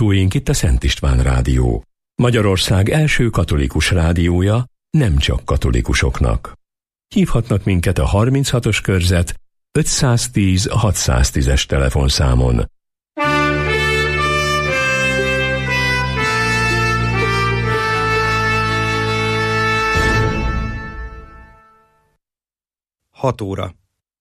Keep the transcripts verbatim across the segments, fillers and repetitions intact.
hallgatóink, itt a Szent István Rádió. Magyarország első katolikus rádiója, nem csak katolikusoknak. Hívhatnak minket a harminchatos körzet ötszáztíz hatszáztízes telefonszámon. hat óra.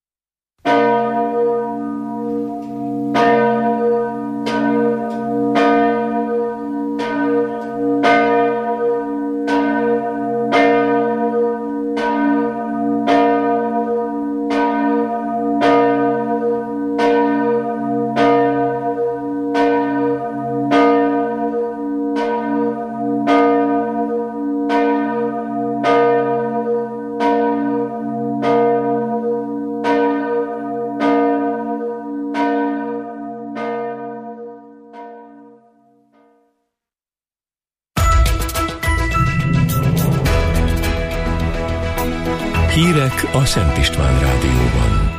Hírek a Szent István Rádióban.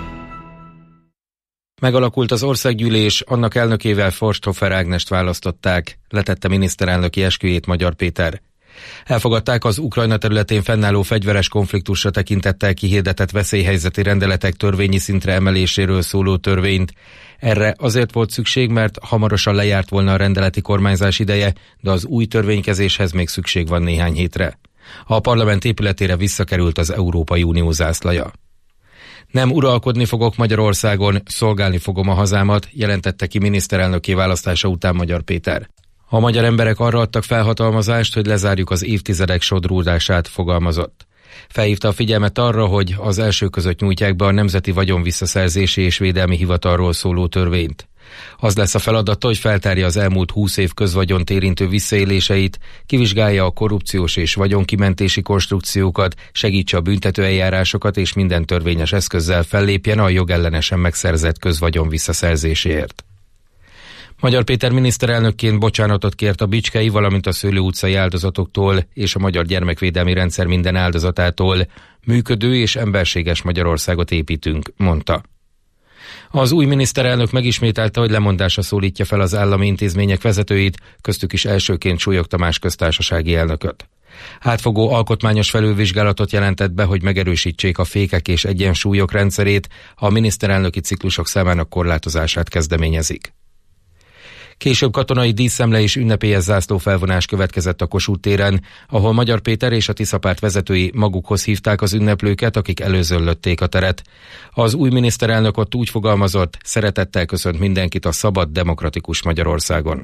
Megalakult az országgyűlés, annak elnökével Forsthofer Ágnest választották, letette miniszterelnöki esküjét Magyar Péter. Elfogadták az Ukrajna területén fennálló fegyveres konfliktusra tekintettel kihirdetett veszélyhelyzeti rendeletek törvényi szintre emeléséről szóló törvényt. Erre azért volt szükség, mert hamarosan lejárt volna a rendeleti kormányzás ideje, de az új törvénykezéshez még szükség van néhány hétre. A parlament épületére visszakerült az Európai Unió zászlaja. Nem uralkodni fogok Magyarországon, szolgálni fogom a hazámat, jelentette ki miniszterelnöki választása után Magyar Péter. A magyar emberek arra adtak felhatalmazást, hogy lezárjuk az évtizedek sodródását, fogalmazott. Felhívta a figyelmet arra, hogy az első között nyújtják be a Nemzeti Vagyon Visszaszerzési és Védelmi Hivatalról szóló törvényt. Az lesz a feladata, hogy feltárja az elmúlt húsz év közvagyont érintő visszaéléseit, kivizsgálja a korrupciós és vagyonkimentési konstrukciókat, segítse a büntetőeljárásokat és minden törvényes eszközzel fellépjen a jogellenesen megszerzett közvagyon visszaszerzéséért. Magyar Péter miniszterelnökként bocsánatot kért a bicskei, valamint a Szőlő utcai áldozatoktól és a magyar gyermekvédelmi rendszer minden áldozatától. Működő és emberséges Magyarországot építünk, mondta. Az új miniszterelnök megismételte, hogy lemondásra szólítja fel az állami intézmények vezetőit, köztük is elsőként Súlyog Tamás köztársasági elnököt. Átfogó alkotmányos felülvizsgálatot jelentett be, hogy megerősítsék a fékek és egyensúlyok rendszerét, a miniszterelnöki ciklusok számának korlátozását kezdeményezik. Később katonai díszszemle és ünnepélyes zászlófelvonás következett a Kossuth téren, ahol Magyar Péter és a Tiszapárt vezetői magukhoz hívták az ünneplőket, akik előzöllötték a teret. Az új miniszterelnök ott úgy fogalmazott, szeretettel köszönt mindenkit a szabad, demokratikus Magyarországon.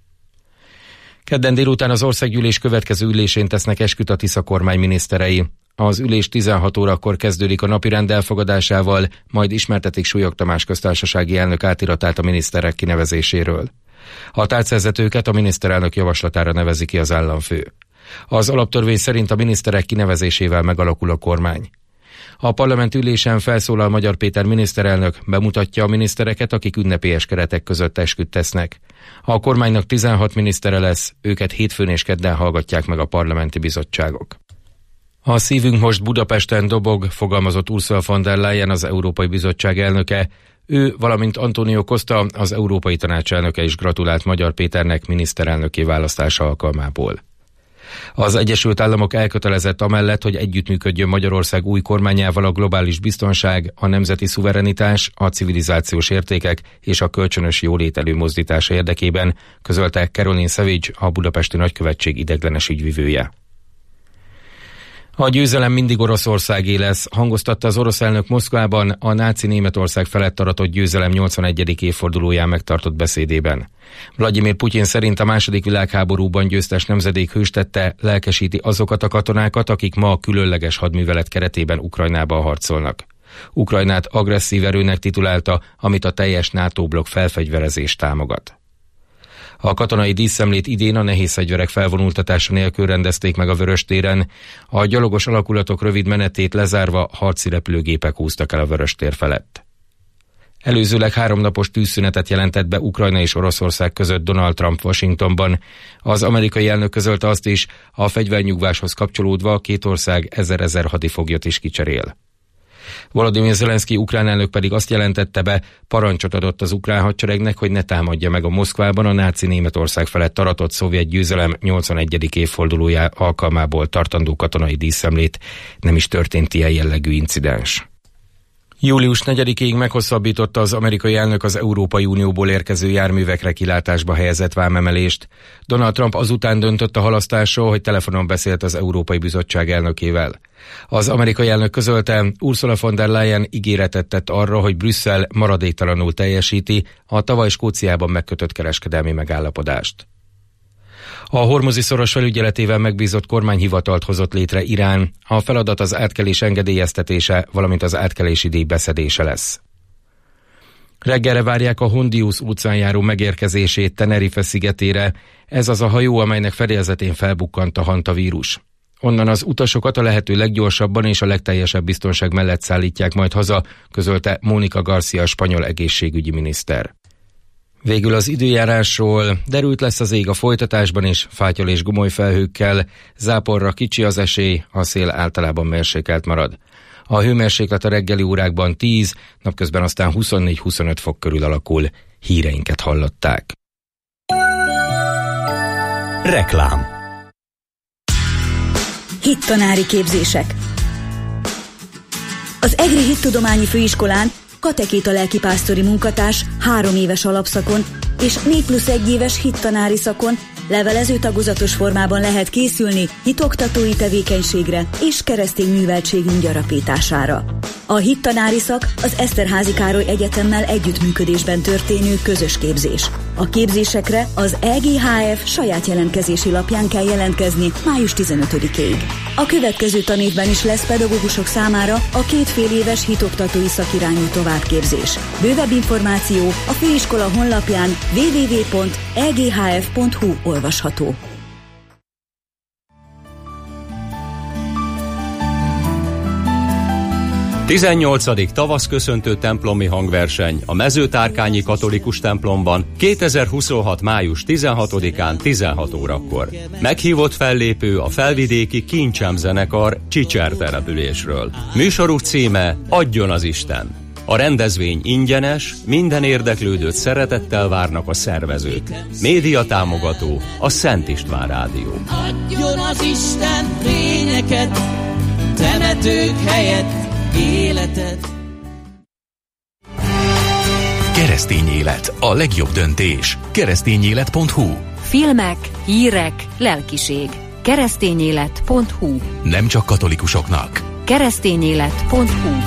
Kedden délután az országgyűlés következő ülésén tesznek esküt a Tisza kormány miniszterei. Az ülés tizenhat órakor kezdődik a napirend elfogadásával, majd ismertetik Súlyog Tamás köztársasági elnök átiratát a miniszterek kinevezéséről. A tárcávezetőket a miniszterelnök javaslatára nevezi ki az államfő. Az alaptörvény szerint a miniszterek kinevezésével megalakul a kormány. A parlament ülésen felszólal Magyar Péter miniszterelnök, bemutatja a minisztereket, akik ünnepélyes keretek között esküt tesznek. A kormánynak tizenhat minisztere lesz, őket hétfőn és kedden hallgatják meg a parlamenti bizottságok. A szívünk most Budapesten dobog, fogalmazott Ursula von der Leyen, az Európai Bizottság elnöke. Ő, valamint Antonio Costa, az Európai Tanács elnöke is gratulált Magyar Péternek miniszterelnöki választása alkalmából. Az Egyesült Államok elkötelezett amellett, hogy együttműködjön Magyarország új kormányával a globális biztonság, a nemzeti szuverenitás, a civilizációs értékek és a kölcsönös jólét előmozdítása érdekében, közölte Caroline Savage, a budapesti nagykövetség ideiglenes ügyvivője. A győzelem mindig Oroszországé lesz, hangoztatta az orosz elnök Moszkvában a náci Németország felett aratott győzelem nyolcvanegyedik évfordulóján megtartott beszédében. Vladimir Putyin szerint a második világháborúban győztes nemzedék hőstette, lelkesíti azokat a katonákat, akik ma a különleges hadművelet keretében Ukrajnában harcolnak. Ukrajnát agresszív erőnek titulálta, amit a teljes NATO blokk felfegyverezést támogat. A katonai díszszemlét idén a nehéz fegyverek felvonultatása nélkül rendezték meg a Vöröstéren. A gyalogos alakulatok rövid menetét lezárva harci repülőgépek húztak el a Vöröstér felett. Előzőleg háromnapos tűzszünetet jelentett be Ukrajna és Oroszország között Donald Trump Washingtonban. Az amerikai elnök közölte azt is, a fegyvernyugváshoz kapcsolódva a két ország ezer-ezer hadifoglyot is kicserél. Volodymyr Zelenszky ukrán elnök pedig azt jelentette be, parancsot adott az ukrán hadseregnek, hogy ne támadja meg a Moszkvában a náci Németország felett aratott szovjet győzelem nyolcvanegyedik évfordulója alkalmából tartandó katonai díszemlét. Nem is történt ilyen jellegű incidens. július negyedikéig meghosszabbította az amerikai elnök az Európai Unióból érkező járművekre kilátásba helyezett vámemelést. Donald Trump azután döntött a halasztásról, hogy telefonon beszélt az Európai Bizottság elnökével. Az amerikai elnök közölte, Ursula von der Leyen ígéretet tett arra, hogy Brüsszel maradéktalanul teljesíti a tavaly Skóciában megkötött kereskedelmi megállapodást. A Hormuzi szoros felügyeletével megbízott kormányhivatalt hozott létre Irán. A feladat az átkelés engedélyeztetése, valamint az átkelési díj beszedése lesz. Reggelre várják a Hondius utcán járó megérkezését Tenerife szigetére. Ez az a hajó, amelynek fedélzetén felbukkant a hantavírus. Onnan az utasokat a lehető leggyorsabban és a legteljesebb biztonság mellett szállítják majd haza, közölte Mónica García, spanyol egészségügyi miniszter. Végül az időjárásról: derült lesz az ég a folytatásban is, fátyol és gomoly felhőkkel, záporra kicsi az esély, a szél általában mérsékelt marad. A hőmérséklet a reggeli órákban tíz, napközben aztán huszonnégy-huszonöt fok körül alakul. Híreinket hallották. Reklám. Hittanári képzések. Az EGRI Hittudományi Főiskolán katekéta lelkipásztori munkatárs három éves alapszakon és négy plusz egy éves hittanári szakon levelező tagozatos formában lehet készülni hitoktatói tevékenységre és keresztény műveltségünk gyarapítására. A hittanári szak az Eszterházy Károly Egyetemmel együttműködésben történő közös képzés. A képzésekre az E G H F saját jelentkezési lapján kell jelentkezni május tizenötödikéig. A következő tanévben is lesz pedagógusok számára a két fél éves hitoktatói szakirányú továbbképzés. Bővebb információ a főiskola honlapján double-u double-u double-u pont e g h f pont h u olvasható. tizennyolcadik tavaszköszöntő templomi hangverseny a Mezőtárkányi Katolikus templomban kétezer-huszonhat. május tizenhatodikán tizenhat órakor. Meghívott fellépő a felvidéki Kincsem zenekar Csicser településről. Műsoruk címe Adjon az Isten. A rendezvény ingyenes, minden érdeklődőt szeretettel várnak a szervezők. Média támogató a Szent István Rádió. Adjon az Isten fényeket, temetők helyett életet. Keresztény élet, a legjobb döntés. keresztényélet pont h u. Filmek, hírek, lelkiség. keresztényélet pont h u. Nem csak katolikusoknak. keresztényélet pont h u.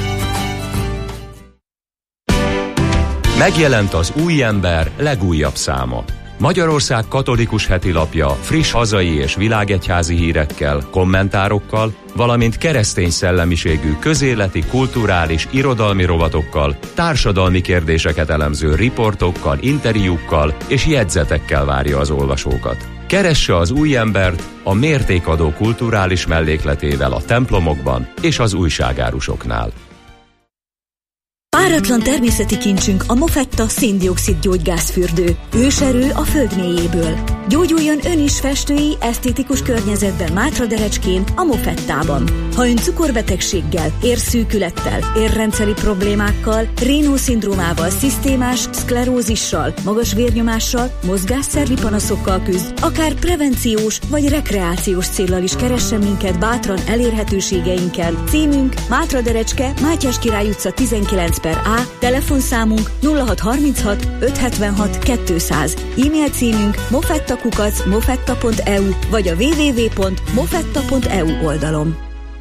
Megjelent az Új Ember legújabb száma. Magyarország katolikus hetilapja friss hazai és világegyházi hírekkel, kommentárokkal, valamint keresztény szellemiségű közéleti, kulturális, irodalmi rovatokkal, társadalmi kérdéseket elemző riportokkal, interjúkkal és jegyzetekkel várja az olvasókat. Keresse az Új Embert a mértékadó kulturális mellékletével a templomokban és az újságárusoknál. Páratlan természeti kincsünk a Mofetta szén-dioxid gyógygázfürdő. Őserő a föld mélyéből. Gyógyuljon ön is festői, esztétikus környezetben Mátraderecskén, a Mofettában. Ha ön cukorbetegséggel, érszűkülettel, érrendszeri problémákkal, Raynaud-szindrómával, szisztémás szklerózissal, magas vérnyomással, mozgásszervi panaszokkal küzd, akár prevenciós vagy rekreációs céllal is keressen minket bátran elérhetőségeinken. Címünk Mátraderecske, Mátyás Király utca tizenkilenc per A, telefonszámunk nulla hat harminchat ötszázhetvenhat kétszáz, e-mail címünk mofettakukac mofetta pont e u vagy a double-u double-u double-u pont mofetta pont e u oldalon.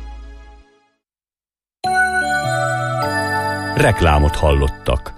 Reklámot hallottak.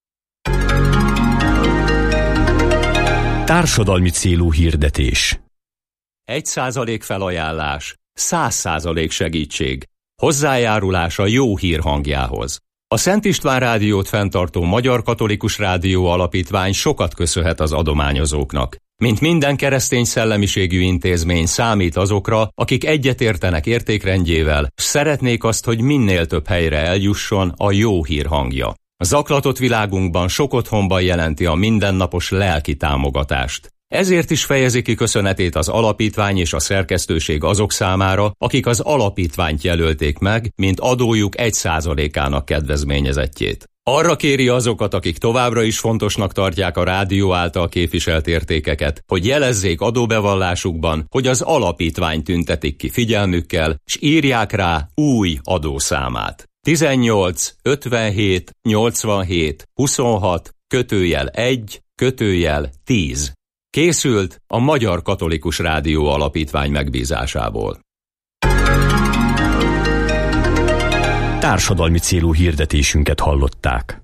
Társadalmi célú hirdetés. Egy százalék felajánlás, száz százalék segítség. Hozzájárulás a jó hír hangjához. A Szent István Rádiót fenntartó Magyar Katolikus Rádió Alapítvány sokat köszönhet az adományozóknak. Mint minden keresztény szellemiségű intézmény számít azokra, akik egyetértenek értékrendjével, s szeretnék azt, hogy minél több helyre eljusson a jó hír hangja. A zaklatott világunkban sok otthonban jelenti a mindennapos lelki támogatást. Ezért is fejezi ki köszönetét az alapítvány és a szerkesztőség azok számára, akik az alapítványt jelölték meg, mint adójuk egy százalékának kedvezményezettjét. Arra kéri azokat, akik továbbra is fontosnak tartják a rádió által képviselt értékeket, hogy jelezzék adóbevallásukban, hogy az alapítvány tüntetik ki figyelmükkel, s írják rá új adószámát. tizennyolc ötvenhét nyolcvanhét huszonhat kötőjel egy kötőjel tíz. Készült a Magyar Katolikus Rádió Alapítvány megbízásából. Társadalmi célú hirdetésünket hallották.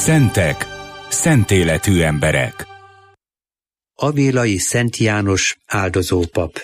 Szentek, szent életű emberek. Avilai Szent János áldozópap.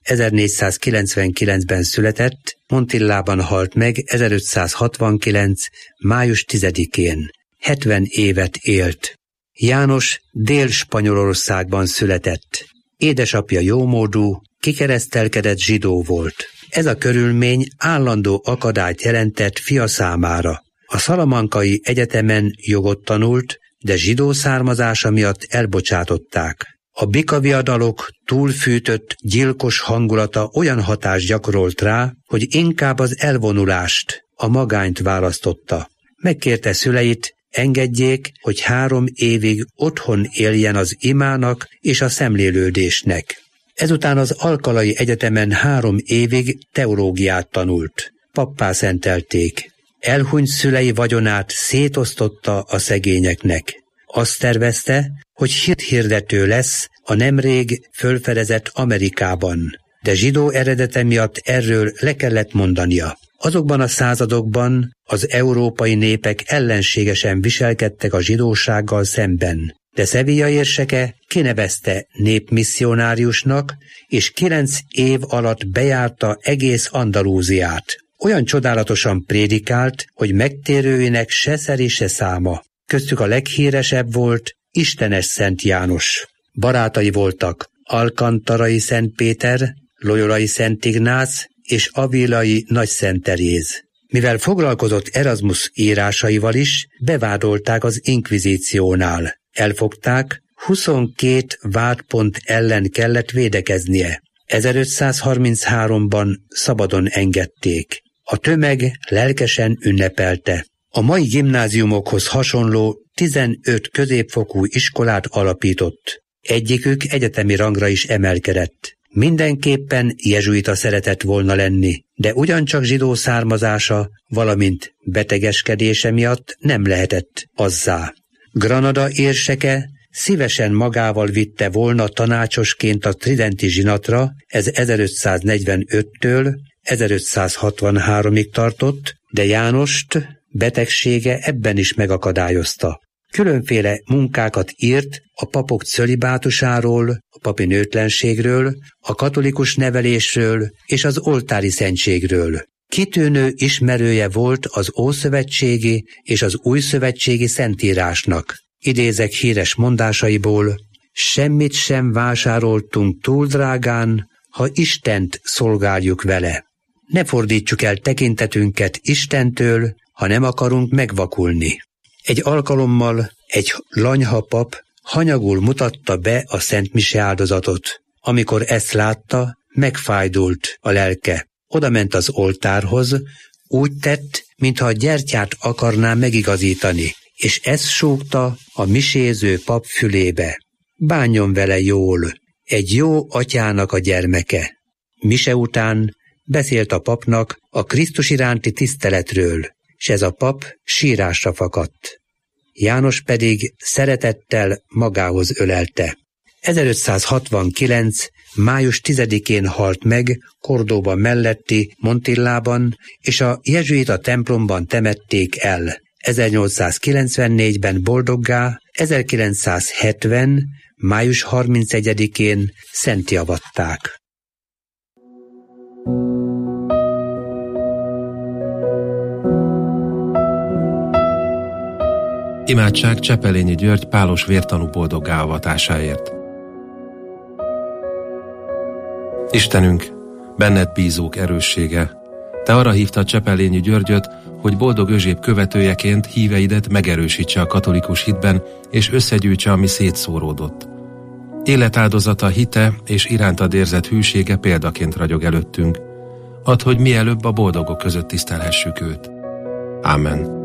ezernégyszázkilencvenkilencben született, Montillában halt meg ezerötszázhatvankilenc. május tizedikén. hetven évet élt. János Dél-Spanyolországban született. Édesapja jómódú, kikeresztelkedett zsidó volt. Ez a körülmény állandó akadályt jelentett fia számára. A Szalamankai Egyetemen jogot tanult, de zsidó származása miatt elbocsátották. A bikaviadalok túlfűtött, gyilkos hangulata olyan hatást gyakorolt rá, hogy inkább az elvonulást, a magányt választotta. Megkérte szüleit, engedjék, hogy három évig otthon éljen az imának és a szemlélődésnek. Ezután az Alkalai Egyetemen három évig teológiát tanult. Pappá szentelték. Elhunyt szülei vagyonát szétosztotta a szegényeknek. Azt tervezte, hogy hithirdető lesz a nemrég fölfedezett Amerikában, de zsidó eredete miatt erről le kellett mondania. Azokban a századokban az európai népek ellenségesen viselkedtek a zsidósággal szemben, de Sevilla érseke kinevezte népmisszionáriusnak, és kilenc év alatt bejárta egész Andalúziát. Olyan csodálatosan prédikált, hogy megtérőinek se szeri, se száma. Köztük a leghíresebb volt Istenes Szent János. Barátai voltak Alkantarai Szent Péter, Loyolai Szent Ignász és Avilai Nagy Szent Teréz. Mivel foglalkozott Erasmus írásaival is, bevádolták az inkvizíciónál. Elfogták, huszonkét vádpont ellen kellett védekeznie. ezerötszázharmincháromban szabadon engedték. A tömeg lelkesen ünnepelte. A mai gimnáziumokhoz hasonló tizenöt középfokú iskolát alapított. Egyikük egyetemi rangra is emelkedett. Mindenképpen jezsuita szeretett volna lenni, de ugyancsak zsidó származása, valamint betegeskedése miatt nem lehetett azzá. Granada érseke szívesen magával vitte volna tanácsosként a tridenti zsinatra, ez ezerötszáznegyvenöttől ezerötszázhatvanháromig tartott, de Jánost betegsége ebben is megakadályozta. Különféle munkákat írt a papok cölibátusáról, a papi nőtlenségről, a katolikus nevelésről és az oltári szentségről. Kitűnő ismerője volt az ószövetségi és az újszövetségi szentírásnak. Idézek híres mondásaiból: semmit sem vásároltunk túl drágán, ha Istent szolgáljuk vele. Ne fordítsuk el tekintetünket Istentől, ha nem akarunk megvakulni. Egy alkalommal egy lanyha pap hanyagul mutatta be a szentmise áldozatot. Amikor ezt látta, megfájdult a lelke. Odament az oltárhoz, úgy tett, mintha a gyertyát akarná megigazítani, és ezt súgta a miséző pap fülébe. Bánjon vele jól, egy jó atyának a gyermeke. Mise után beszélt a papnak a Krisztus iránti tiszteletről, s ez a pap sírásra fakadt. János pedig szeretettel magához ölelte. ezerötszázhatvankilenc. május tizedikén halt meg Cordóba melletti Montillában, és a jezsuita templomban temették el. ezernyolcszázkilencvennégyben boldoggá, ezerkilencszázhetven. május harmincegyedikén szentjavatták. Imádság Csepelényi György pálos vértanú boldoggá avatásáért. Istenünk, benned bízók erőssége, te arra hívtad Csepelényi Györgyöt, hogy boldog Özséb követőjeként híveidet megerősítse a katolikus hitben, és összegyűjtse, ami szétszóródott. Életáldozata, hite és irántad érzett hűsége példaként ragyog előttünk. Add, hogy mielőbb a boldogok között tisztelhessük őt. Ámen.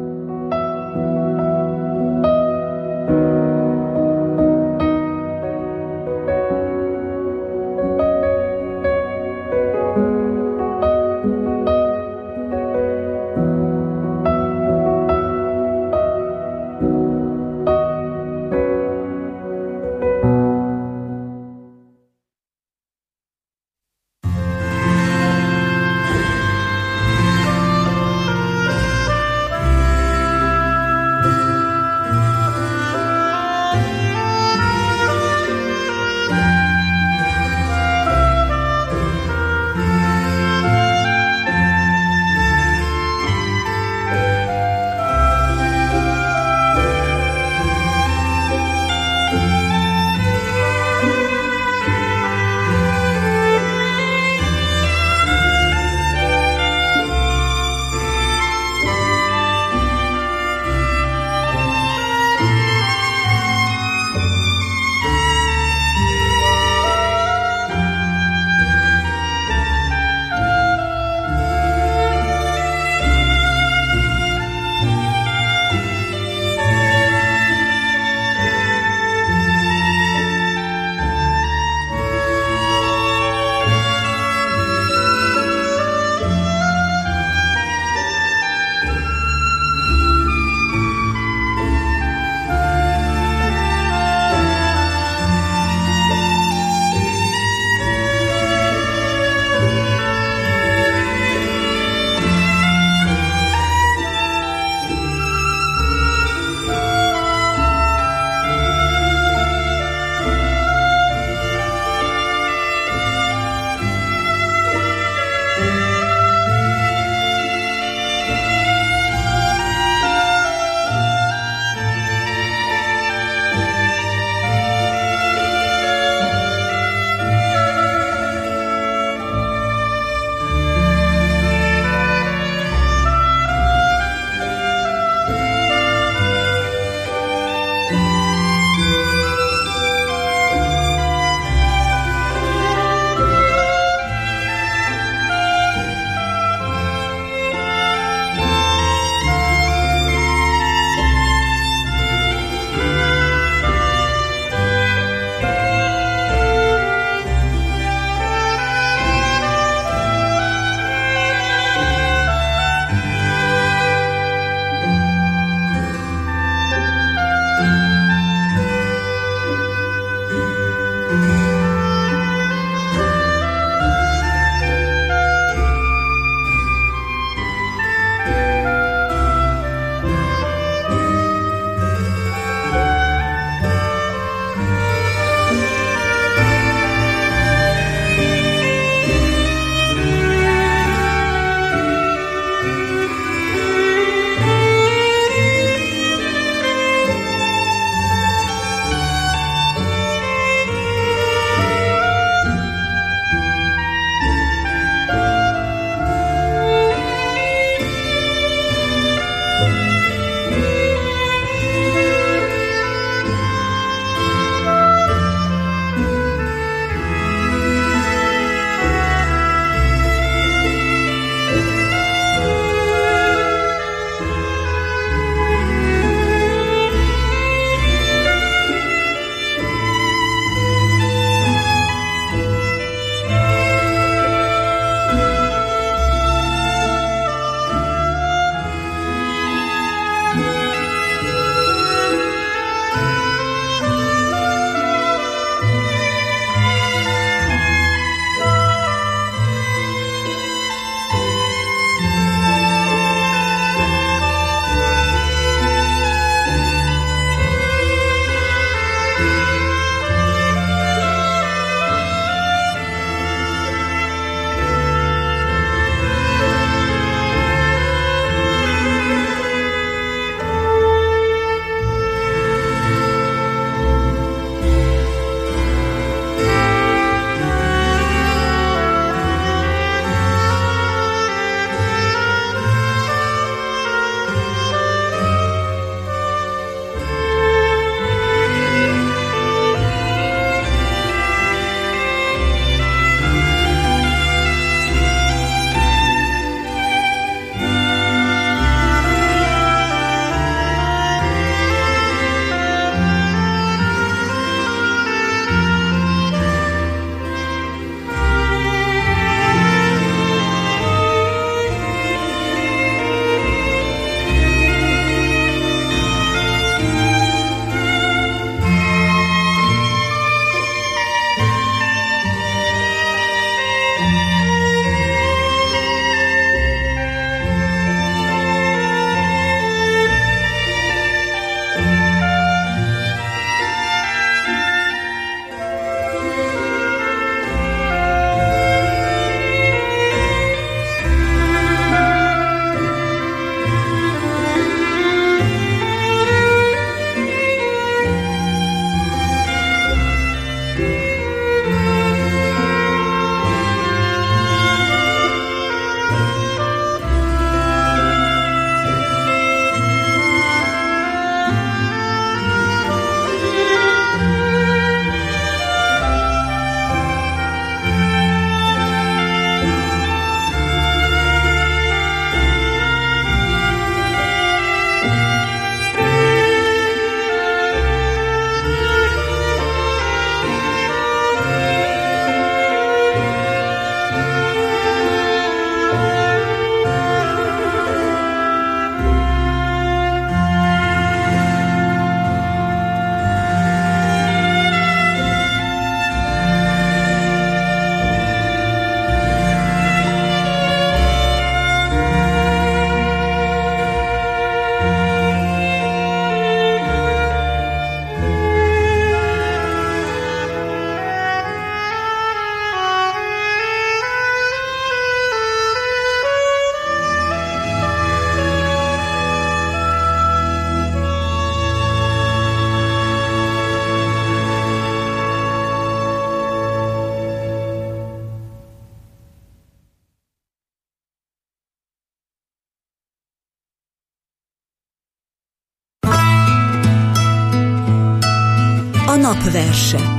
napverse.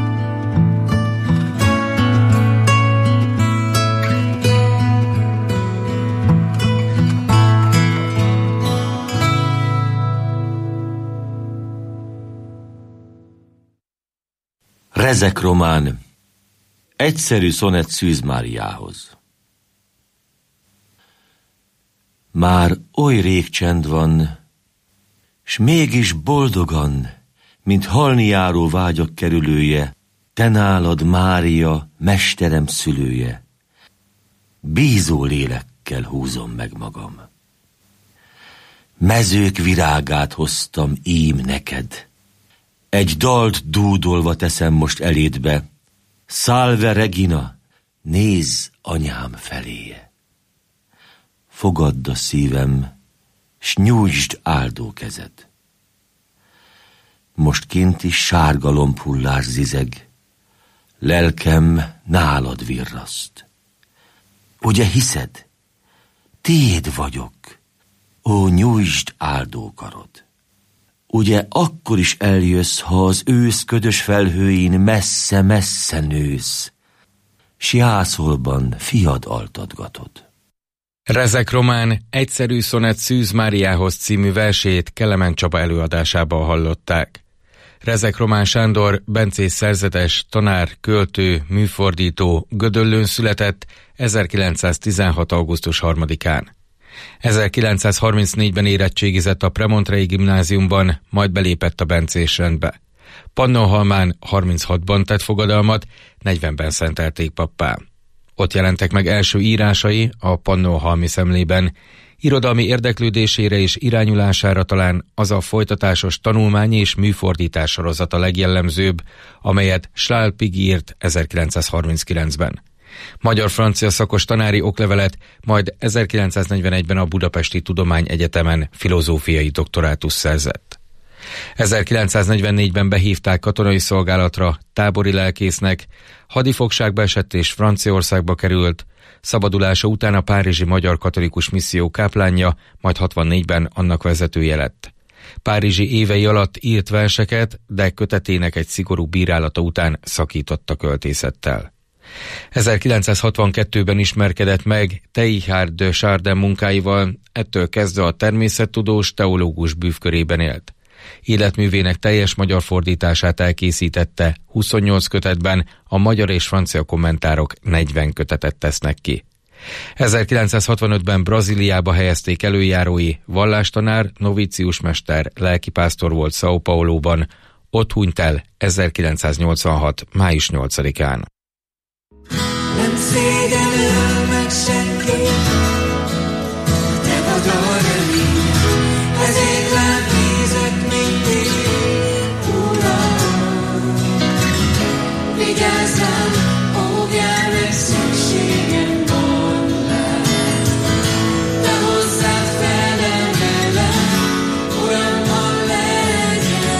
Rezek román. Egyszerű szonett Szűz Máriához. Már oly rég csend van, s mégis boldogan, mint halni járó vágyak kerülője, te nálad, Mária, mesterem szülője. Bízó lélekkel húzom meg magam. Mezők virágát hoztam ím neked. Egy dalt dúdolva teszem most elédbe. Salve Regina, nézz anyám feléje. Fogadd a szívem, s nyújtsd áldó kezed. Most kint is sárga lombhullás zizeg, lelkem nálad virraszt. Ugye hiszed? Tiéd vagyok, ó, nyújtsd áldó karod. Ugye akkor is eljössz, ha az ősz ködös felhőin messze-messze nősz, s jászolban fiad altatgatod. Rezek román Egyszerű szonett Szűz Máriához című versét Kelemen Csaba előadásában hallották. Rezek Román Sándor, bencés szerzetes, tanár, költő, műfordító, Gödöllőn született ezerkilencszáztizenhat. augusztus harmadikán. ezerkilencszázharmincnégyben érettségizett a Premontrei gimnáziumban, majd belépett a bencés rendbe. Pannonhalmán harminchatban tett fogadalmat, negyvenben szentelték pappá. Ott jelentek meg első írásai a Pannonhalmi Szemlében. Irodalmi érdeklődésére és irányulására talán az a folytatásos tanulmányi és műfordítás sorozata legjellemzőbb, amelyet Schlálpig írt ezerkilencszázharminckilencben. Magyar-francia szakos tanári oklevelet, majd ezerkilencszáznegyvenegyben a Budapesti Tudományegyetemen filozófiai doktorátus szerzett. ezerkilencszáznegyvennégyben behívták katonai szolgálatra, tábori lelkésznek, hadifogságba esett és Franciaországba került, szabadulása után a párizsi Magyar Katolikus Misszió káplánja, majd hatvannégyben annak vezetője lett. Párizsi évei alatt írt verseket, de kötetének egy szigorú bírálata után szakított a költészettel. ezerkilencszázhatvankettőben ismerkedett meg Teilhard de Chardin munkáival, ettől kezdve a természettudós, teológus bűvkörében élt. Életművének teljes magyar fordítását elkészítette, huszonnyolc kötetben, a magyar és francia kommentárok negyven kötetet tesznek ki. ezerkilencszázhatvanötben Brazíliába helyezték előjárói, vallástanár, novíciusmester, lelkipásztor volt São Pauloban, ott hunyt el ezerkilencszáznyolcvanhat. május nyolcadikán. Nem szégyellel meg senki, te vagy a remény, ezért lelkézek mindig, Uram. Vigyázz rám, óvjál meg, szükségem van rád, de hozzád felemelem, olyan van legyen.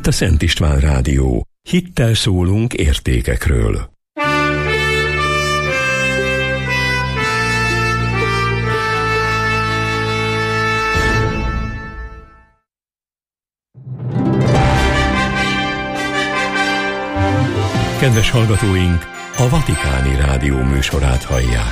Itt a Szent István Rádió. Hittel szólunk értékekről. Kedves hallgatóink, a Vatikáni Rádió műsorát hallják.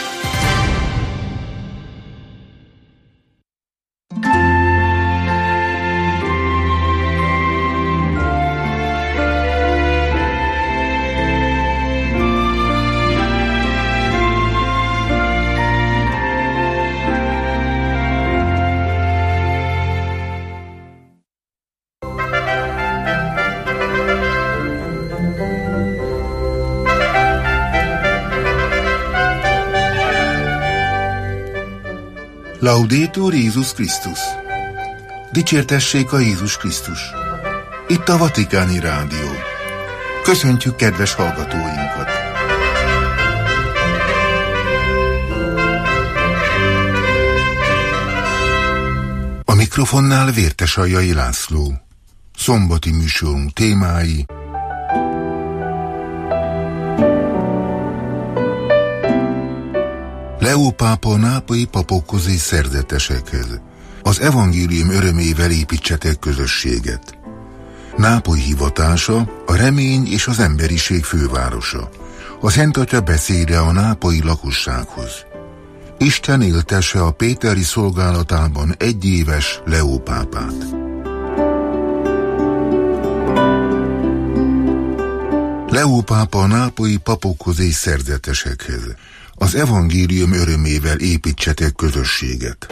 Laudetur Jézus Krisztus! Dicsértessék a Jézus Krisztus! Itt a Vatikáni Rádió. Köszöntjük kedves hallgatóinkat! A mikrofonnál Vértesaljai László. Szombati műsorunk témái: Leó pápa a nápolyi papokhoz és szerzetesekhez. Az evangélium örömével építsetek közösséget. Nápoly hivatása a remény és az emberiség fővárosa. A Szent Atya beszéde a nápolyi lakossághoz. Isten éltesse a péteri szolgálatában egyéves Leó pápát. Leó pápa a nápolyi papokhoz és szerzetesekhez. Az evangélium örömével építsetek közösséget.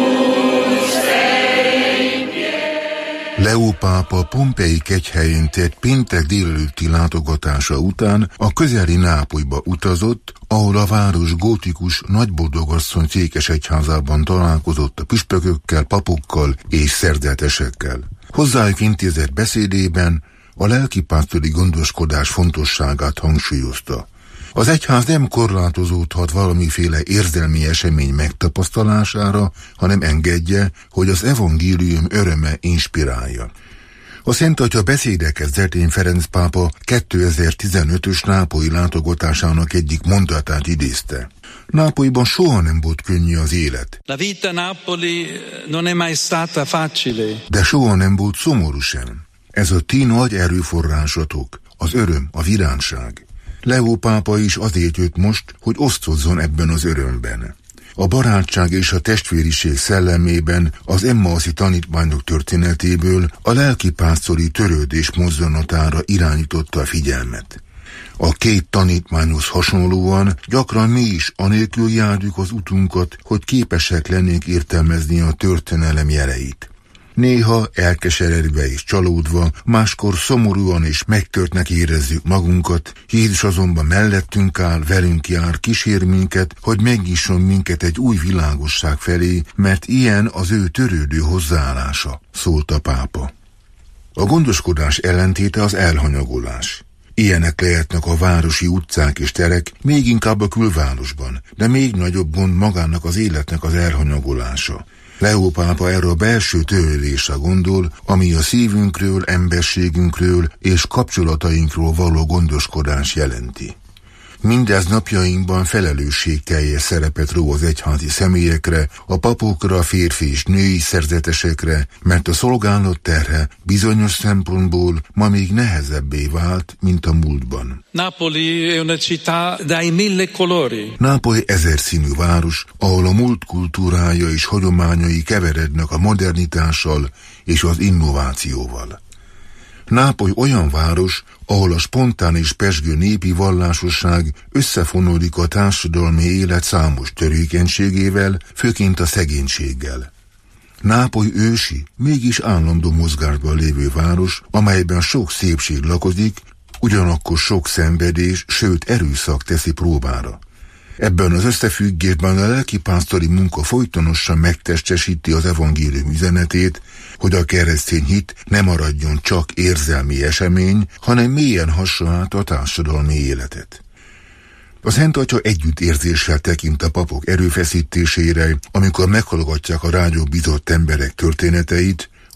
Leó pápa Pompei kegyhelyén tett péntek délelőtti látogatása után a közeli Nápolyba utazott, ahol a város gótikus Nagyboldogasszony székesegyházában találkozott a püspökökkel, papokkal és szerzetesekkel. Hozzájuk intézett beszédében a lelkipásztori gondoskodás fontosságát hangsúlyozta. Az egyház nem korlátozódhat valamiféle érzelmi esemény megtapasztalására, hanem engedje, hogy az evangélium öröme inspirálja. A Szent Atya beszéde kezdetén Ferenc pápa kétezer-tizenötös nápolyi látogatásának egyik mondatát idézte. Nápolyban soha nem volt könnyű az élet. La vita Napoli non è mai stata facile. De soha nem volt szomorú sem. Ez a ti nagy erőforrásatok, az öröm, a viránság. Leó pápa is azért jött most, hogy osztozzon ebben az örömben. A barátság és a testvériség szellemében az emmauszi tanítványok történetéből a lelkipásztori törődés mozzanatára irányította a figyelmet. A két tanítványhoz hasonlóan gyakran mi is anélkül járjuk az utunkat, hogy képesek lennénk értelmezni a történelem jeleit. Néha elkeseredve és csalódva, máskor szomorúan és megtörtnek érezzük magunkat, Jézus azonban mellettünk áll, velünk jár, kísér minket, hogy megnyisson minket egy új világosság felé, mert ilyen az ő törődő hozzáállása, szólt a pápa. A gondoskodás ellentéte az elhanyagolás. Ilyenek lehetnek a városi utcák és terek, még inkább a külvárosban, de még nagyobb gond magának az életnek az elhanyagolása. Leó pápa erre a belső törődésre gondol, ami a szívünkről, emberségünkről és kapcsolatainkról való gondoskodás jelenti. Mindez napjainkban felelősségteljes szerepet ró az egyházi személyekre, a papokra, a férfi és női szerzetesekre, mert a szolgálat terhe bizonyos szempontból ma még nehezebbé vált, mint a múltban. Napoli è una città dai mille colori. Nápoly ezerszínű város, ahol a múlt kultúrája és hagyományai keverednek a modernitással és az innovációval. Nápoly olyan város, ahol a spontán és pezsgő népi vallásosság összefonódik a társadalmi élet számos törékenységével, főként a szegénységgel. Nápoly ősi, mégis állandó mozgásban lévő város, amelyben sok szépség lakozik, ugyanakkor sok szenvedés, sőt erőszak teszi próbára. Ebben az összefüggésben a lelkipásztori munka folytonosan megtestesíti az evangélium üzenetét, hogy a keresztény hit ne maradjon csak érzelmi esemény, hanem mélyen hassa át a társadalmi életet. A Szent Atya együttérzéssel tekint a papok erőfeszítésére, amikor meghallgatják a rájuk bizott emberek történeteit,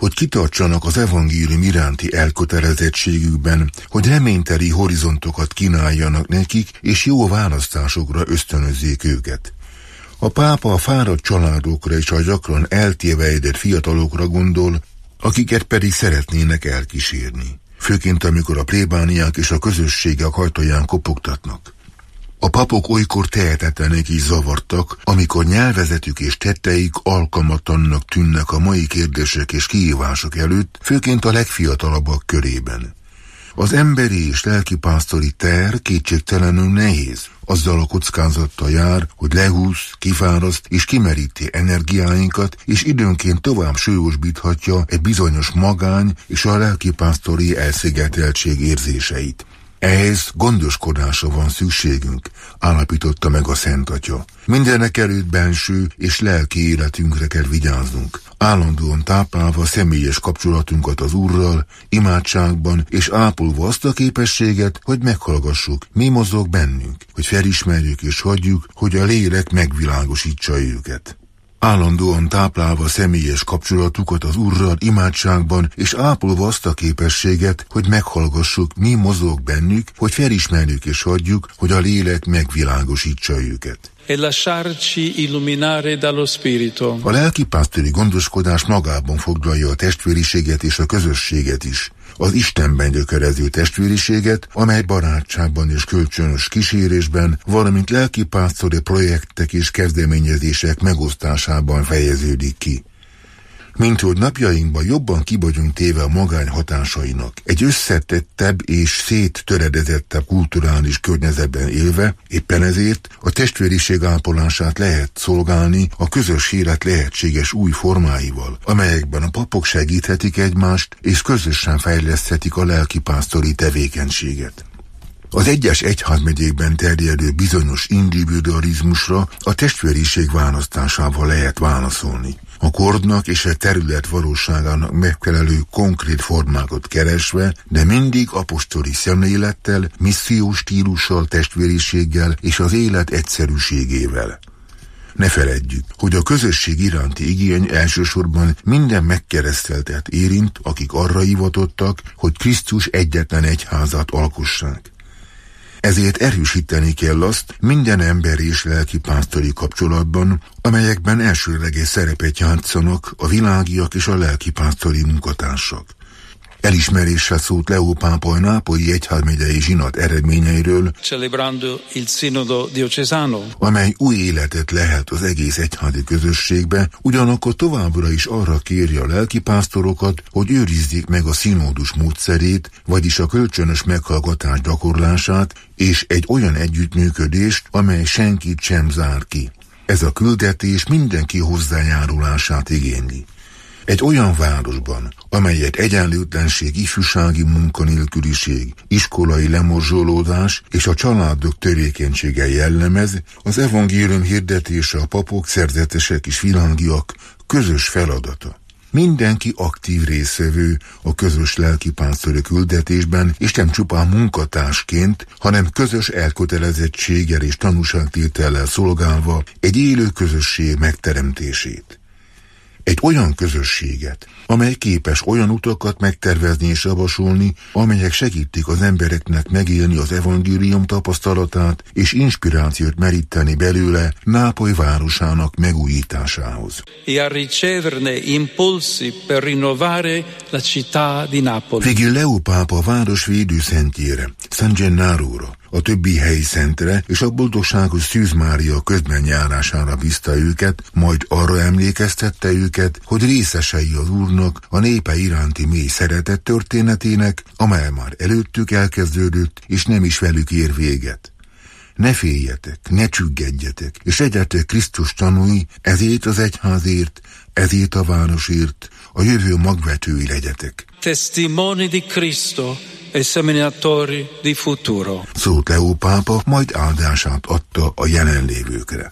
hogy kitartsanak az evangélium iránti elkötelezettségükben, hogy reményteli horizontokat kínáljanak nekik, és jó választásokra ösztönözzék őket. A pápa a fáradt családokra és a gyakran eltévejedett fiatalokra gondol, akiket pedig szeretnének elkísérni, főként amikor a plébániák és a közösségek ajtaján kopogtatnak. A papok olykor tehetetlenek is zavartak, amikor nyelvezetük és tetteik alkalmatlannak tűnnek a mai kérdések és kihívások előtt, főként a legfiatalabbak körében. Az emberi és lelkipásztori teher kétségtelenül nehéz, azzal a kockázattal jár, hogy lehúz, kifáraszt és kimeríti energiáinkat, és időnként tovább súlyosbíthatja egy bizonyos magány és a lelkipásztori elszigeteltség érzéseit. Ehhez gondoskodásra van szükségünk, állapította meg a Szent Atya. Mindenek előtt benső és lelki életünkre kell vigyáznunk, állandóan táplálva személyes kapcsolatunkat az Úrral, imádságban és ápolva azt a képességet, hogy meghallgassuk, mi mozog bennünk, hogy felismerjük és hagyjuk, hogy a lélek megvilágosítsa őket. Állandóan táplálva személyes kapcsolatukat az Úrral imádságban, és ápolva azt a képességet, hogy meghallgassuk, mi mozog bennük, hogy felismerjük és hagyjuk, hogy a lélek megvilágosítsa őket. E lasciarci illuminare dallo Spirito. A lelkipásztori gondoskodás magában foglalja a testvériséget és a közösséget is. Az Istenben gyökerező testvériséget, amely barátságban és kölcsönös kísérésben, valamint lelkipásztori projektek és kezdeményezések megosztásában fejeződik ki. Mint hogy napjainkban jobban ki vagyunk téve a magány hatásainak, egy összetettebb és széttöredezettebb kulturális környezetben élve, éppen ezért a testvériség ápolását lehet szolgálni a közös élet lehetséges új formáival, amelyekben a papok segíthetik egymást, és közösen fejleszthetik a lelkipásztori tevékenységet. Az egyes egyházmegyékben terjedő bizonyos individualizmusra a testvériség választásával lehet válaszolni. A kornak és a terület valóságának megfelelő konkrét formákat keresve, de mindig apostoli szemlélettel, missziós stílussal, testvériséggel és az élet egyszerűségével. Ne feledjük, hogy a közösség iránti igény elsősorban minden megkereszteltet érint, akik arra hivatottak, hogy Krisztus egyetlen egyházat alkossák. Ezért erősíteni kell azt minden emberi és lelkipásztori kapcsolatban, amelyekben elsőleges szerepet játszanak a világiak és a lelkipásztori munkatársak. Elismeréssel szólt Leó pápa a nápolyi egyházmegyei zsinat eredményeiről, celebrando il sinodo diocesano, amely új életet lehet az egész egyházi közösségbe, ugyanakkor továbbra is arra kéri a lelkipásztorokat, hogy őrizzék meg a színódus módszerét, vagyis a kölcsönös meghallgatás gyakorlását, és egy olyan együttműködést, amely senkit sem zár ki. Ez a küldetés mindenki hozzájárulását igényli. Egy olyan városban, amelyet egyenlőtlenség, ifjúsági munkanélküliség, iskolai lemorzsolódás és a családok törékenysége jellemez, az evangélium hirdetése a papok, szerzetesek és világiak közös feladata. Mindenki aktív részvevő a közös lelkipásztori küldetésben, és nem csupán munkatársként, hanem közös elkötelezettséggel és tanúságtétellel szolgálva egy élő közösség megteremtését. Egy olyan közösséget, amely képes olyan utakat megtervezni és javasolni, amelyek segítik az embereknek megélni az evangélium tapasztalatát és inspirációt meríteni belőle Nápoly városának megújításához. E a riceverne impulsi per rinnovare la città di Napoli. Végül Leó pápa a város védőszentjére, San Gennaróra, a többi helyi szentre és a boldogságos Szűz Mária közbenjárására bízta őket, majd arra emlékeztette őket, hogy részesei az Úrnak a népe iránti mély szeretet történetének, amely már előttük elkezdődött, és nem is velük ér véget. Ne féljetek, ne csüggedjetek, és legyetek Krisztus tanúi, ezért az egyházért, ezért a városért, a jövő magvetői legyetek. Testimoni di Cristo e seminatori di futuro. Szólt Leó pápa, majd áldását adta a jelenlévőkre.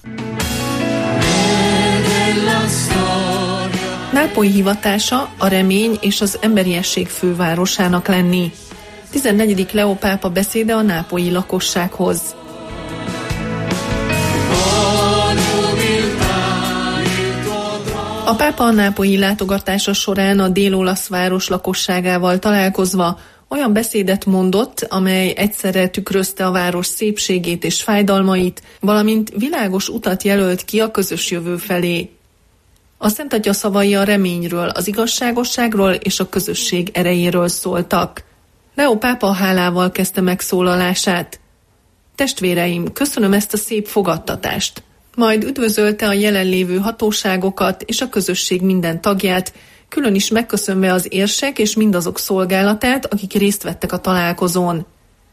Nápoly hivatása a remény és az emberiesség fővárosának lenni. tizennegyedik Leó pápa beszéde a nápolyi lakossághoz. A A pápa a nápolyi látogatása során a dél-olasz város lakosságával találkozva olyan beszédet mondott, amely egyszerre tükrözte a város szépségét és fájdalmait, valamint világos utat jelölt ki a közös jövő felé. A Szent Atya szavai a reményről, az igazságosságról és a közösség erejéről szóltak. Leó pápa hálával kezdte megszólalását. Testvéreim, köszönöm ezt a szép fogadtatást. Majd üdvözölte a jelenlévő hatóságokat és a közösség minden tagját, külön is megköszönve az érsek és mindazok szolgálatát, akik részt vettek a találkozón.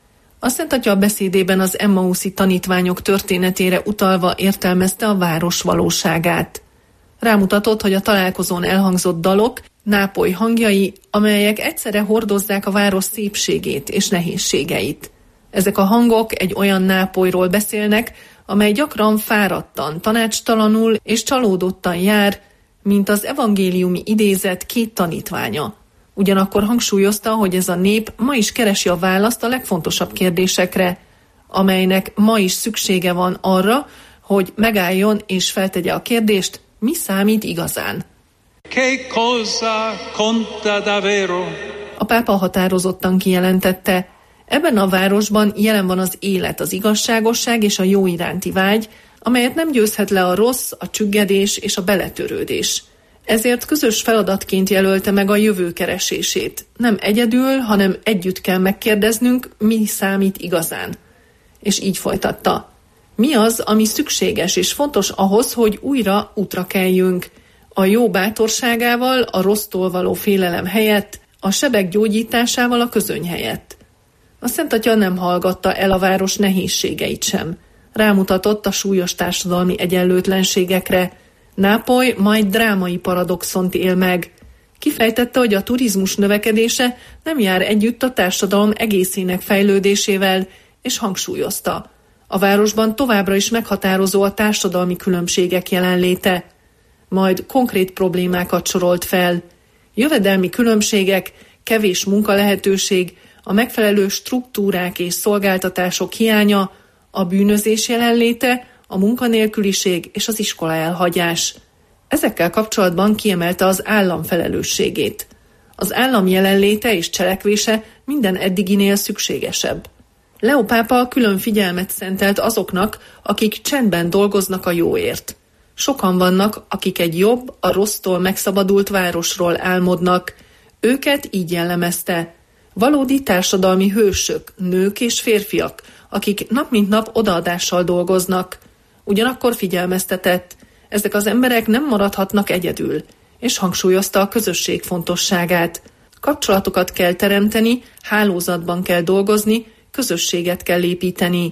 A Szent Atya beszédében az emmauszi tanítványok történetére utalva értelmezte a város valóságát. Rámutatott, hogy a találkozón elhangzott dalok Nápoly hangjai, amelyek egyszerre hordozzák a város szépségét és nehézségeit. Ezek a hangok egy olyan Nápolyról beszélnek, amely gyakran fáradtan, tanácstalanul és csalódottan jár, mint az evangéliumi idézet két tanítványa. Ugyanakkor hangsúlyozta, hogy ez a nép ma is keresi a választ a legfontosabb kérdésekre, amelynek ma is szüksége van arra, hogy megálljon és feltegye a kérdést, mi számít igazán. Che cosa conta davvero? A pápa határozottan kijelentette, ebben a városban jelen van az élet, az igazságosság és a jó iránti vágy, amelyet nem győzhet le a rossz, a csüggedés és a beletörődés. Ezért közös feladatként jelölte meg a jövő keresését. Nem egyedül, hanem együtt kell megkérdeznünk, mi számít igazán. És így folytatta. Mi az, ami szükséges és fontos ahhoz, hogy újra útra keljünk? A jó bátorságával, a rossztól való félelem helyett, a sebek gyógyításával a közöny helyett. A Szent Atya nem hallgatta el a város nehézségeit sem. Rámutatott a súlyos társadalmi egyenlőtlenségekre. Nápoly majd drámai paradoxont él meg. Kifejtette, hogy a turizmus növekedése nem jár együtt a társadalom egészének fejlődésével, és hangsúlyozta. A városban továbbra is meghatározó a társadalmi különbségek jelenléte. Majd konkrét problémákat sorolt fel. Jövedelmi különbségek, kevés munkalehetőség, a megfelelő struktúrák és szolgáltatások hiánya, a bűnözés jelenléte, a munkanélküliség és az iskola elhagyás. Ezekkel kapcsolatban kiemelte az állam felelősségét. Az állam jelenléte és cselekvése minden eddiginél szükségesebb. Leó pápa külön figyelmet szentelt azoknak, akik csendben dolgoznak a jóért. Sokan vannak, akik egy jobb, a rossztól megszabadult városról álmodnak. Őket így jellemezte. Valódi társadalmi hősök, nők és férfiak, akik nap mint nap odaadással dolgoznak. Ugyanakkor figyelmeztetett, ezek az emberek nem maradhatnak egyedül, és hangsúlyozta a közösség fontosságát. Kapcsolatokat kell teremteni, hálózatban kell dolgozni, közösséget kell építeni.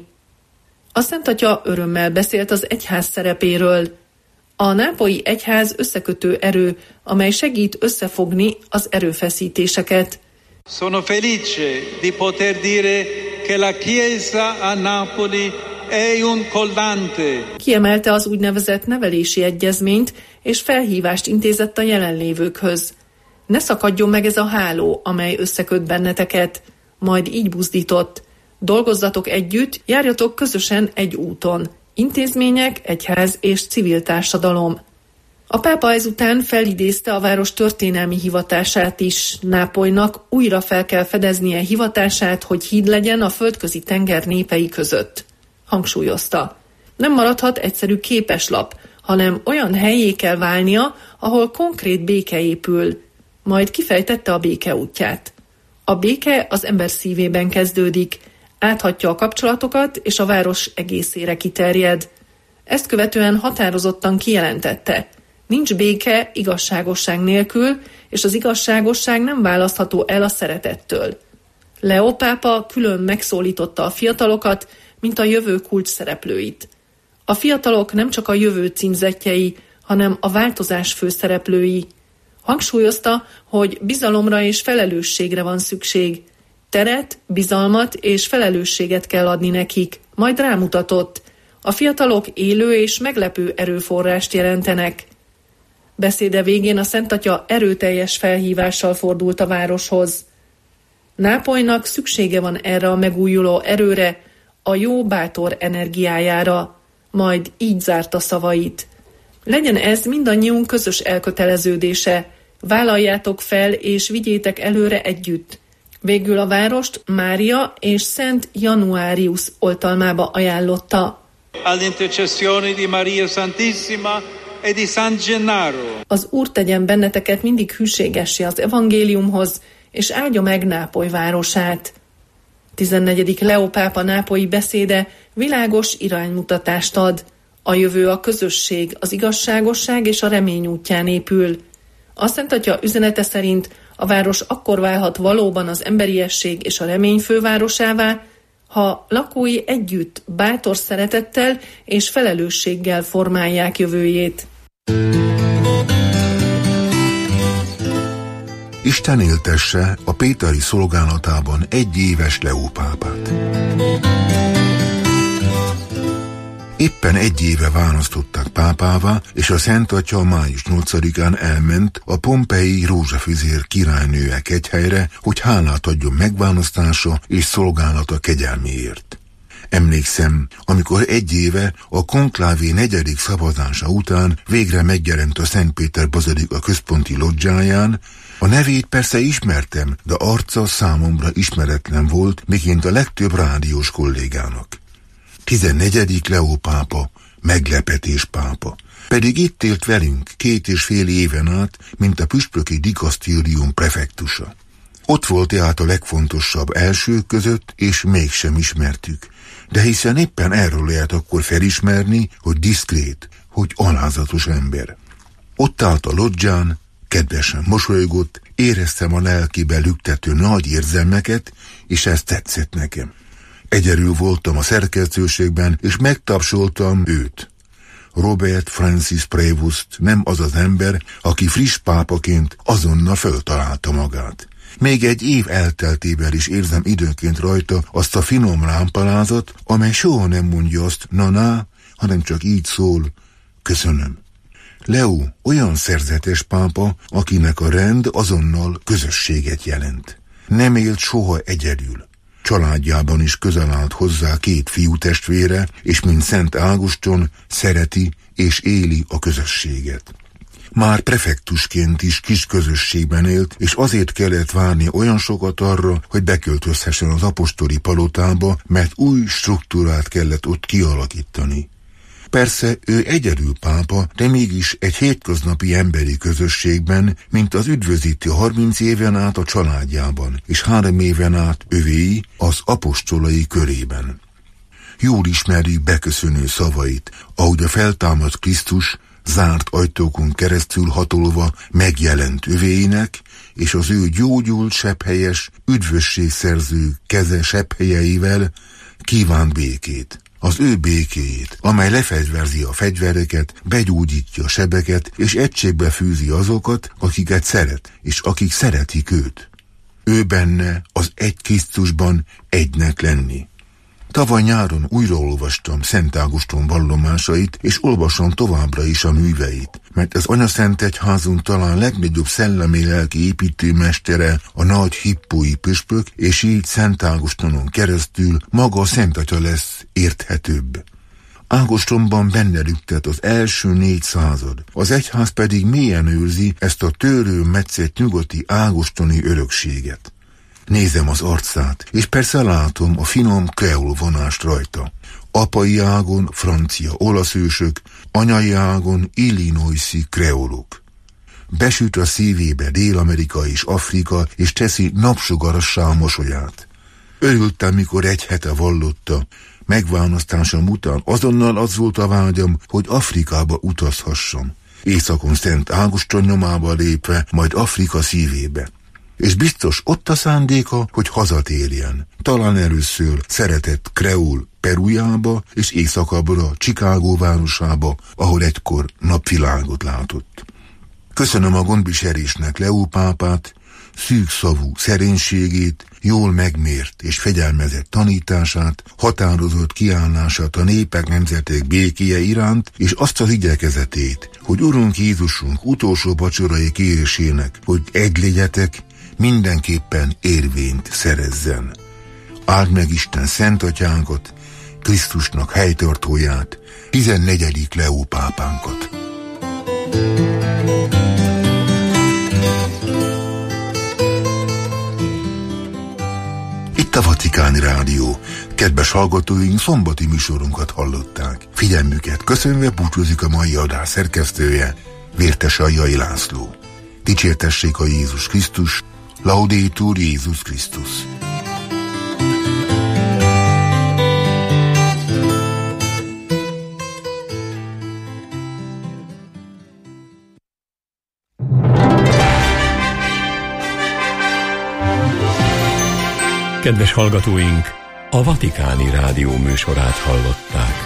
A Szent Atya örömmel beszélt az egyház szerepéről. A nápolyi egyház összekötő erő, amely segít összefogni az erőfeszítéseket. Sono felice di poter dire che la Chiesa a Napoli è un collante. Kiemelte az úgynevezett nevelési egyezményt, és felhívást intézett a jelenlévőkhöz. Ne szakadjon meg ez a háló, amely összeköt benneteket. Majd így buzdított. Dolgozzatok együtt, járjatok közösen egy úton. Intézmények, egyház és civil társadalom. A pápa ezután felidézte a város történelmi hivatását is. Nápolynak újra fel kell fedeznie hivatását, hogy híd legyen a földközi tenger népei között. Hangsúlyozta. Nem maradhat egyszerű képeslap, hanem olyan helyé kell válnia, ahol konkrét béke épül. Majd kifejtette a béke útját. A béke az ember szívében kezdődik, áthatja a kapcsolatokat és a város egészére kiterjed. Ezt követően határozottan kijelentette. Nincs béke igazságosság nélkül, és az igazságosság nem választható el a szeretettől. Leó pápa külön megszólította a fiatalokat, mint a jövő kulcs szereplőit. A fiatalok nem csak a jövő címzettjei, hanem a változás főszereplői. Hangsúlyozta, hogy bizalomra és felelősségre van szükség. Teret, bizalmat és felelősséget kell adni nekik, majd rámutatott. A fiatalok élő és meglepő erőforrást jelentenek. Beszéde végén a Szent Atya erőteljes felhívással fordult a városhoz. Nápolynak szüksége van erre a megújuló erőre, a jó bátor energiájára, majd így zárta szavait. Legyen ez mindannyiunk közös elköteleződése. Vállaljátok fel és vigyétek előre együtt. Végül a várost Mária és Szent Januárius oltalmába ajánlotta. All'intercessione di Maria Santissima e di San Gennaro. Az Úr tegyen benneteket mindig hűségessé az evangéliumhoz, és áldja meg Nápoly városát. tizennegyedik Leó pápa nápolyi beszéde világos iránymutatást ad. A jövő a közösség, az igazságosság és a remény útján épül. A Szent Atya üzenete szerint a város akkor válhat valóban az emberiesség és a remény fővárosává, ha lakói együtt bátor szeretettel és felelősséggel formálják jövőjét. Isten éltesse a péteri szolgálatában egy éves Leó pápát. Éppen egy éve választották pápává, és a Szent Atya május nyolcadikán elment a pompei Rózsafüzér királynője kegyhelyre, hogy hálát adjon megválasztása és szolgálata kegyelméért. Emlékszem, amikor egy éve a konklávé negyedik szavazása után végre megjelent a Szent Péter bazilika központi lodzsáján. A nevét persze ismertem, de arca számomra ismeretlen volt, miként a legtöbb rádiós kollégának. tizennegyedik Leó pápa, meglepetés pápa. Pedig itt élt velünk két és fél éven át, mint a püspöki dikasztérium prefektusa. Ott volt tehát a legfontosabb elsők között, és mégsem ismertük. De hiszen éppen erről lehet akkor felismerni, hogy diszkrét, hogy alázatos ember. Ott állt a lodzsán, kedvesen mosolygott, éreztem a lelkébe lüktető nagy érzelmeket, és ez tetszett nekem. Egyedül voltam a szerkesztőségben, és megtapsoltam őt. Robert Francis Prévost nem az az ember, aki friss pápaként azonnal föltalálta magát. Még egy év elteltével is érzem időnként rajta azt a finom lámpalázat, amely soha nem mondja azt na-na, hanem csak így szól, köszönöm. Leó olyan szerzetes pápa, akinek a rend azonnal közösséget jelent. Nem élt soha egyedül. Családjában is közel állt hozzá két fiú testvére, és mint Szent Ágoston szereti és éli a közösséget. Már prefektusként is kis közösségben élt, és azért kellett várni olyan sokat arra, hogy beköltözhessen az apostoli palotába, mert új struktúrát kellett ott kialakítani. Persze ő egyedül pápa, de mégis egy hétköznapi emberi közösségben, mint az üdvözíti harminc éven át a családjában, és három éven át övéi az apostolai körében. Jól ismerjük beköszönő szavait, ahogy a feltámadt Krisztus zárt ajtókon keresztül hatolva megjelent övéinek, és az ő gyógyult sebhelyes, üdvösségszerző keze sebhelyeivel kívánt békét. Az ő békéjét, amely lefegyverzi a fegyvereket, begyógyítja a sebeket, és egységbe fűzi azokat, akiket szeret, és akik szeretik őt. Ő benne az egy Krisztusban egynek lenni. Tavaly nyáron újraolvastam Szent Ágoston vallomásait, és olvasom továbbra is a műveit, mert az Anyaszentegyházunk talán legnagyobb szellemi-lelki építőmestere a nagy hippói püspök, és így Szent Ágostonon keresztül maga a Szent Atya lesz érthetőbb. Ágostonban benne lüktet az első négy század, az egyház pedig mélyen őrzi ezt a tőrő metszett nyugati ágostoni örökséget. Nézem az arcát, és persze látom a finom kreol vonást rajta. Apai ágon francia olasz ősök, anyai ágon illinoisi kreolok. Besüt a szívébe Dél-Amerika és Afrika, és teszi napsugarassá mosolyát. Örültem, mikor egy hete vallotta. Megválasztásom után azonnal az volt a vágyam, hogy Afrikába utazhassam. Északon Szent Ágoston nyomába lépve, majd Afrika szívébe. És biztos ott a szándéka, hogy hazatérjen. Talán először szeretett kreol Perujába, és északabbra Chicago városába, ahol egykor napvilágot látott. Köszönöm a gondviselésnek Leó pápát, szűkszavú szerénységét, jól megmért és fegyelmezett tanítását, határozott kiállását a népek nemzetek békéje iránt, és azt az igyekezetét, hogy Urunk Jézusunk utolsó vacsorai kérésének, hogy egy legyetek, mindenképpen érvényt szerezzen. Áld meg Isten Szent Atyánkat, Krisztusnak helytartóját, tizennegyedik Leó pápánkat. Itt a Vatikáni Rádió. Kedves hallgatóink, szombati műsorunkat hallották. Figyelmüket köszönve búcsúzik a mai adás szerkesztője, Vértes Aljai László. Dicsértessék a Jézus Krisztus, Laudetur Jézus Krisztus. Kedves hallgatóink, a Vatikáni Rádió műsorát hallották.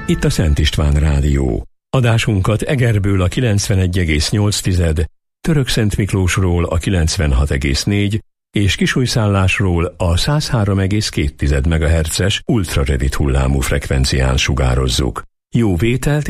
Itt a Szent István Rádió. Adásunkat Egerből a kilencvenegy egész nyolc, Törökszent Miklósról a kilencvenhat egész négy és Kisújszállásról a száz három egész két megahertzes ultraredit hullámú frekvencián sugározzuk. Jó vételt